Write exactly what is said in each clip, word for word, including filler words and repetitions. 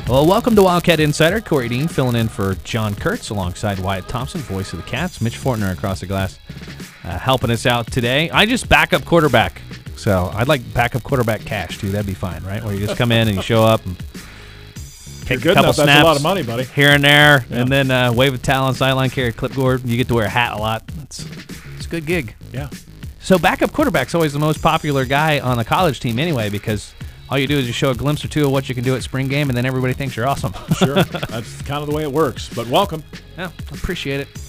Well, welcome to Wildcat Insider. Corey Dean filling in for John Kurtz alongside Wyatt Thompson, voice of the Cats. Mitch Fortner across the glass uh, helping us out today. I just backup quarterback, so I'd like backup quarterback cash, too. That'd be fine, right? Where you just come in and you show up and kick good a couple enough. snaps. That's a lot of money, buddy. Here and there, Yeah. and then uh, wave a towel on sideline, carry a clipboard. You get to wear a hat a lot. It's, it's a good gig. Yeah. So backup quarterback's always the most popular guy on a college team anyway, because all you do is you show a glimpse or two of what you can do at spring game, and then everybody thinks you're awesome. Sure. That's kind of the way it works. But welcome. Yeah, appreciate it.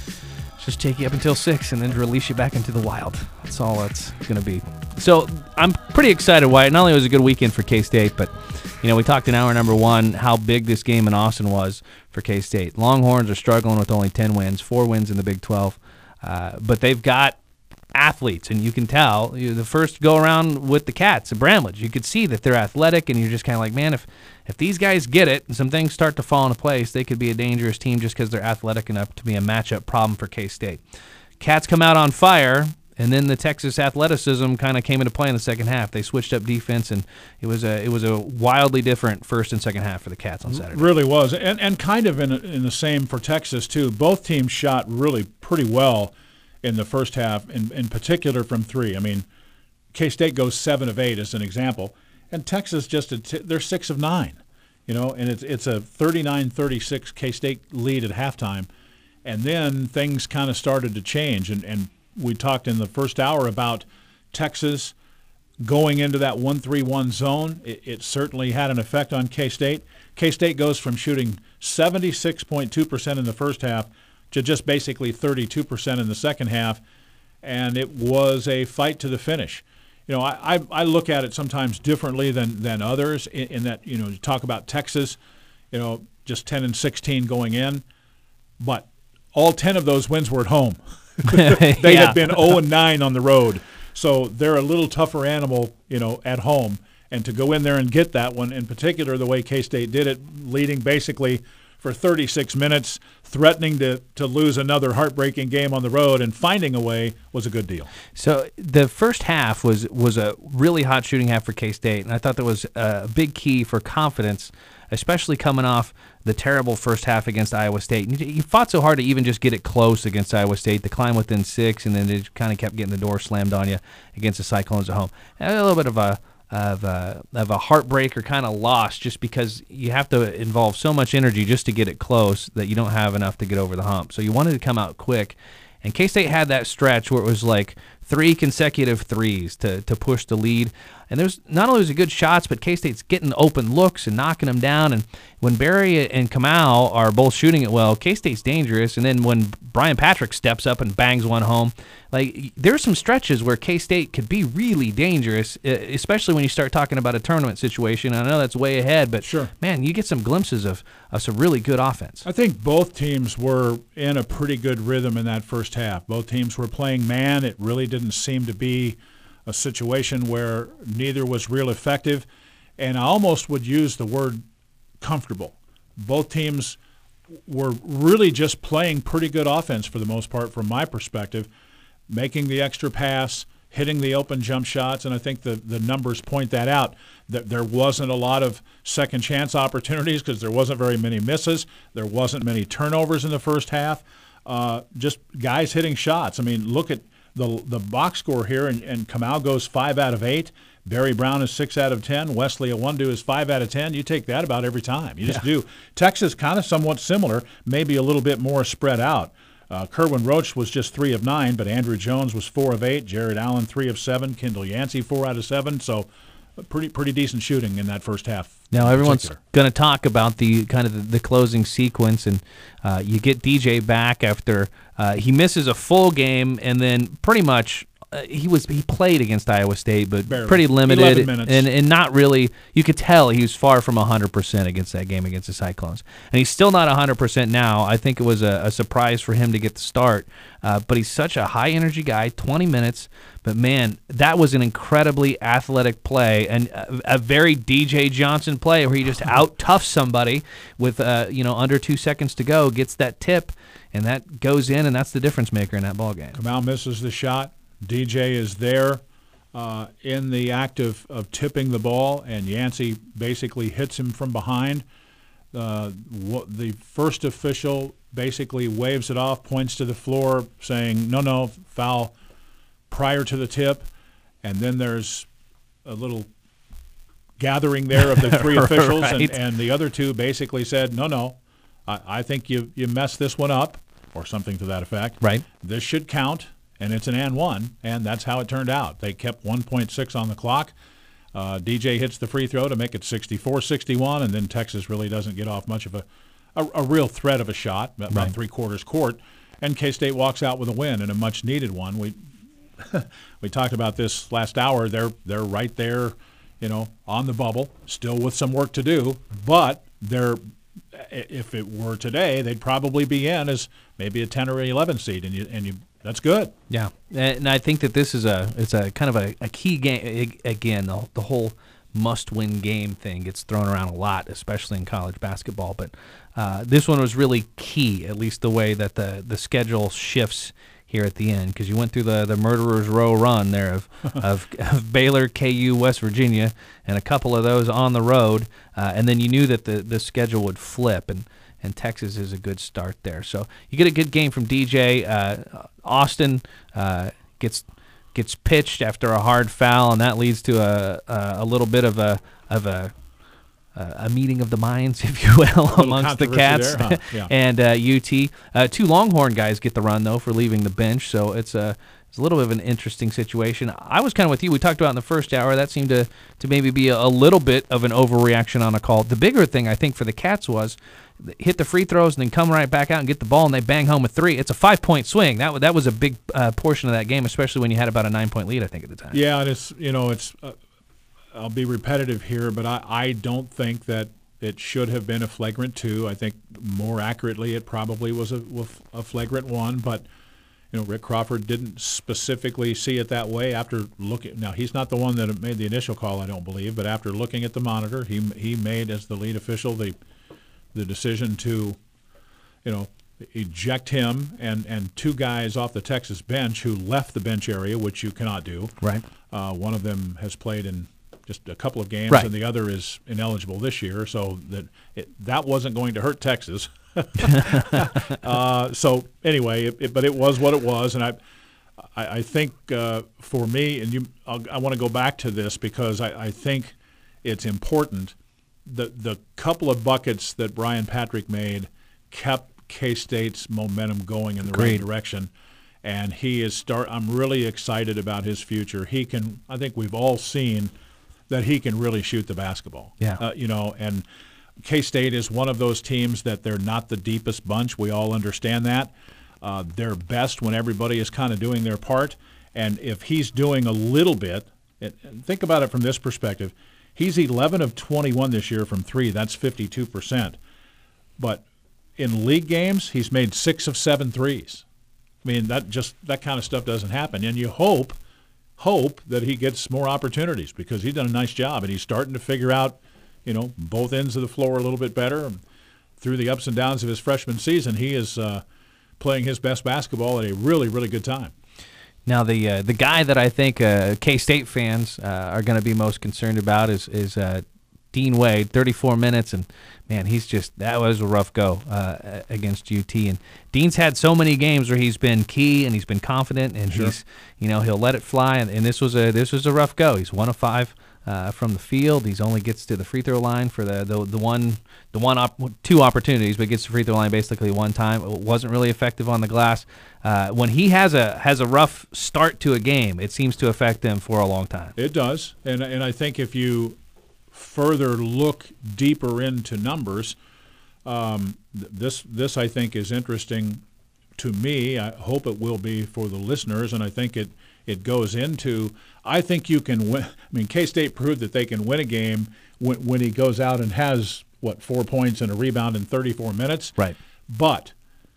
Just take you up until six and then release you back into the wild. That's all that's going to be. So I'm pretty excited, Wyatt. Not only was it a good weekend for K-State, but you know we talked in hour number one how big this game in Austin was for K-State. Longhorns are struggling with only ten wins, four wins in the Big twelve, uh, but they've got athletes, and you can tell you know, the first go around with the Cats at Bramlage, you could see that they're athletic, and you're just kind of like, man, if if these guys get it and some things start to fall into place, they could be a dangerous team just because they're athletic enough to be a matchup problem for K-State. Cats come out on fire, and then the Texas athleticism kind of came into play in the second half. They switched up defense, and it was a it was a wildly different first and second half for the Cats on Saturday. Really was, and and kind of in in the same for Texas too. Both teams shot really pretty well in the first half, in, in particular from three. I mean, K-State goes seven of eight as an example, and Texas just, a t- they're six of nine, you know, and it's it's a thirty-nine thirty-six K-State lead at halftime, and then things kind of started to change, and, and we talked in the first hour about Texas going into that one three one zone. It, it certainly had an effect on K-State. K-State goes from shooting seventy-six point two percent in the first half to just basically thirty-two percent in the second half, and it was a fight to the finish. You know, I, I, I look at it sometimes differently than, than others in, in that, you know, you talk about Texas, you know, just ten and sixteen going in, but all ten of those wins were at home. They Yeah. had been oh and nine on the road, so they're a little tougher animal, you know, at home. And to go in there and get that one, in particular the way K-State did it, leading basically for thirty-six minutes, threatening to, to lose another heartbreaking game on the road, and finding a way was a good deal. So the first half was was a really hot shooting half for K-State, and I thought that was a big key for confidence, especially coming off the terrible first half against Iowa State. You, you fought so hard to even just get it close against Iowa State, to climb within six, and then it kind of kept getting the door slammed on you against the Cyclones at home. And a little bit of a of a, of a heartbreaker kind of loss, just because you have to involve so much energy just to get it close that you don't have enough to get over the hump. So you wanted to come out quick, and K-State had that stretch where it was like three consecutive threes to, to push the lead. And there's not only was it good shots, but K-State's getting open looks and knocking them down. And when Barry and Kamau are both shooting it well, K-State's dangerous. And then when Brian Patrick steps up and bangs one home, like there's some stretches where K-State could be really dangerous, especially when you start talking about a tournament situation. I know that's way ahead, but Sure. man, you get some glimpses of, of some really good offense. I think both teams were in a pretty good rhythm in that first half. Both teams were playing man. It really didn't seem to be a situation where neither was real effective, and I almost would use the word comfortable. Both teams were really just playing pretty good offense for the most part from my perspective, making the extra pass, hitting the open jump shots, and I think the, the numbers point that out, that there wasn't a lot of second chance opportunities because there wasn't very many misses. There wasn't many turnovers in the first half. Uh, just guys hitting shots. I mean, look at the the box score here, and, and Kamau goes five out of eight. Barry Brown is six out of ten. Wesley Awundu is five out of ten. You take that about every time. You just Yeah. do. Texas kind of somewhat similar, maybe a little bit more spread out. Uh, Kerwin Roach was just three of nine, but Andrew Jones was four of eight. Jared Allen three of seven. Kendall Yancey four out of seven. So pretty pretty decent shooting in that first half. Now everyone's particular. going to talk about the kind of the, the closing sequence, and uh, you get D J back after uh, he misses a full game, and then pretty much uh, he was he played against Iowa State, but Barely. pretty limited, eleven minutes. and and not really. You could tell he was far from one hundred percent against that game against the Cyclones, and he's still not one hundred percent now. I think it was a, a surprise for him to get the start, uh, but he's such a high energy guy. twenty minutes. But, man, that was an incredibly athletic play, and a, a very D J Johnson play where he just out-toughs somebody with, uh, you know, under two seconds to go, gets that tip, and that goes in, and that's the difference maker in that ballgame. Kamau misses the shot. D J is there uh, in the act of, of tipping the ball, and Yancey basically hits him from behind. Uh, what, the first official basically waves it off, points to the floor, saying, no, no, foul prior to the tip. And then there's a little gathering there of the three officials, right. and, and the other two basically said, no, no, I, I think you, you messed this one up, or something to that effect. Right. This should count, and it's an and one, and that's how it turned out. They kept one point six on the clock. Uh, D J hits the free throw to make it sixty-four sixty-one, and then Texas really doesn't get off much of a, a, a real threat of a shot, about right. three-quarters court, and K-State walks out with a win, and a much-needed one. We we talked about this last hour. They're they're right there, you know, on the bubble, still with some work to do, but they're, if it were today, they'd probably be in as maybe a ten or eleven seed, and you and you that's good. Yeah, and I think that this is a it's a kind of a, a key game. Again, the, the whole must-win game thing gets thrown around a lot, especially in college basketball. But uh, this one was really key, at least the way that the, the schedule shifts here at the end, because you went through the, the murderer's row run there of, of, of Baylor, K U, West Virginia, and a couple of those on the road, uh, and then you knew that the, the schedule would flip, and, and Texas is a good start there. So you get a good game from D J. Uh, Austin uh, gets gets pitched after a hard foul, and that leads to a a, a little bit of a of a a meeting of the minds, if you will, amongst the Cats there, huh? Yeah. and uh, U T. Uh, two Longhorn guys get the run, though, for leaving the bench, so it's a, it's a little bit of an interesting situation. I was kind of with you. We talked about in the first hour. That seemed to, to maybe be a, a little bit of an overreaction on a call. The bigger thing, I think, for the Cats was hit the free throws and then come right back out and get the ball, and they bang home a three. It's a five-point swing. That, that was a big uh, portion of that game, especially when you had about a nine-point lead, I think, at the time. Yeah, and it's, you know, it's uh, I'll be repetitive here, but I, I don't think that it should have been a flagrant two. I think more accurately it probably was a, a flagrant one, but you know, Rick Crawford didn't specifically see it that way after looking. Now, he's not the one that made the initial call, I don't believe, but after looking at the monitor, he he made, as the lead official, the the decision to, you know, eject him and, and two guys off the Texas bench who left the bench area, which you cannot do. Right. Uh, one of them has played in just a couple of games, right. and the other is ineligible this year, so that it, that wasn't going to hurt Texas. uh, so anyway, it, it, but it was what it was, and I, I, I think uh, for me, and you, I'll, I want to go back to this because I, I think it's important. The the couple of buckets that Brian Patrick made kept K-State's momentum going in the Agreed. right direction, and he is start. I'm really excited about his future. He can. I think we've all seen that he can really shoot the basketball. Yeah. Uh, you know, and K-State is one of those teams that they're not the deepest bunch. We all understand that. Uh, they're best when everybody is kind of doing their part. And if he's doing a little bit, it, think about it from this perspective. He's eleven of twenty-one this year from three. That's fifty-two percent. But in league games, he's made six of seven threes. I mean, that just that kind of stuff doesn't happen. And you hope – hope that he gets more opportunities because he's done a nice job and he's starting to figure out, you know, both ends of the floor a little bit better. And through the ups and downs of his freshman season, he is uh, playing his best basketball at a really, really good time. Now, the uh, the guy that I think uh, K-State fans uh, are going to be most concerned about is is uh, Dean Wade, thirty-four minutes, and man, he's just that was a rough go uh, against U T. And Dean's had so many games where he's been key and he's been confident, and sure. he's you know he'll let it fly. And, and this was a this was a rough go. He's one of five uh, from the field. He's only gets to the free throw line for the the, the one the one op- two opportunities, but gets the free throw line basically one time. It wasn't really effective on the glass. Uh, when he has a has a rough start to a game, it seems to affect him for a long time. It does, and and I think if you further look deeper into numbers, um, th- this this I think is interesting to me. I hope it will be for the listeners, and I think it, it goes into, I think you can win. I mean, K-State proved that they can win a game when, when he goes out and has, what, four points and a rebound in thirty-four minutes. Right. But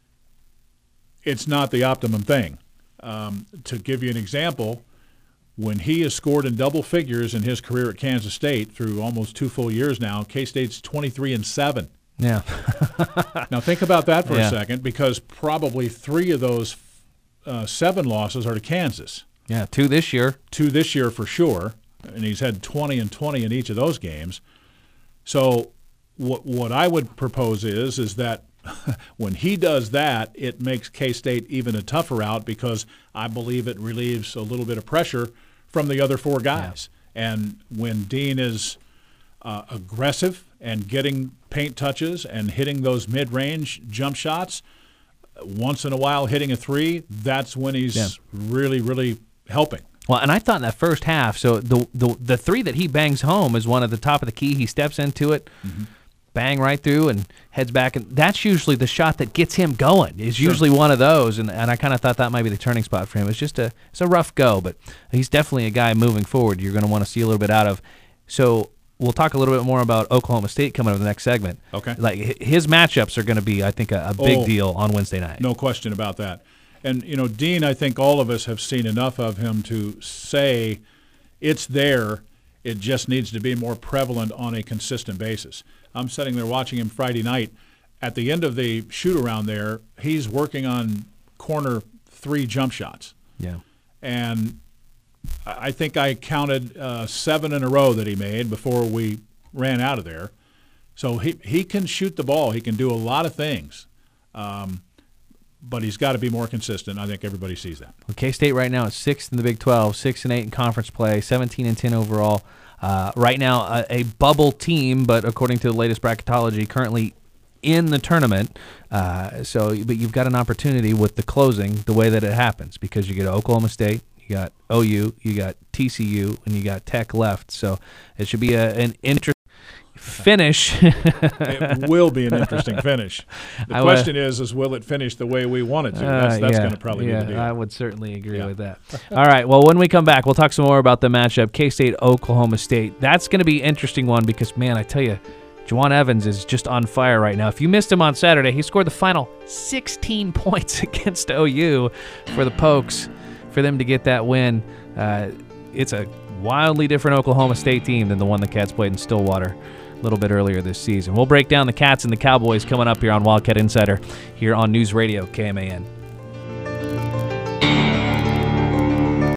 it's not the optimum thing. Um, to give you an example, when he has scored in double figures in his career at Kansas State through almost two full years now, K-State's twenty-three and seven. Yeah. Now think about that for yeah. a second, because probably three of those uh, seven losses are to Kansas. Yeah, two this year. Two this year for sure, and he's had twenty and twenty in each of those games. So what what I would propose is is that when he does that, it makes K-State even a tougher out because I believe it relieves a little bit of pressure from the other four guys. Yeah. And when Dean is uh, aggressive and getting paint touches and hitting those mid-range jump shots, once in a while hitting a three, that's when he's yeah. really, really helping. Well, and I thought in that first half, so the the the three that he bangs home is one at the top of the key. He steps into it, mm-hmm. bang right through, and heads back. And that's usually the shot that gets him going. Is sure. usually one of those. And, and I kind of thought that might be the turning spot for him. It's just a it's a rough go, but he's definitely a guy moving forward you're going to want to see a little bit out of. So we'll talk a little bit more about Oklahoma State coming up in the next segment. Okay. Like his matchups are going to be, I think, a, a big oh, deal on Wednesday night. No question about that. And, you know, Dean, I think all of us have seen enough of him to say it's there. It just needs to be more prevalent on a consistent basis. I'm sitting there watching him Friday night. At the end of the shoot-around there, he's working on corner three jump shots. Yeah. And I think I counted uh, seven in a row that he made before we ran out of there. So he, he can shoot the ball. He can do a lot of things. Um But he's got to be more consistent. I think everybody sees that. Well, K-State right now is sixth in the Big twelve, six and eight in conference play, seventeen and ten overall. Uh, right now, a, a bubble team, but according to the latest bracketology, currently in the tournament. Uh, so, but you've got an opportunity with the closing, the way that it happens, because you get Oklahoma State, you got O U, you got T C U, and you got Tech left. So it should be a, an interesting finish. It will be an interesting finish. The I question would, is, is will it finish the way we want it to? That's, uh, that's yeah, going to probably yeah, be the deal. I would certainly agree yeah. with that. All right, well, when we come back, we'll talk some more about the matchup, K-State, Oklahoma State. That's going to be an interesting one because, man, I tell you, Juwan Evans is just on fire right now. If you missed him on Saturday, he scored the final sixteen points against O U for the Pokes for them to get that win. Uh, it's a wildly different Oklahoma State team than the one the Cats played in Stillwater a little bit earlier this season. We'll break down the Cats and the Cowboys coming up here on Wildcat Insider here on News Radio K M A N.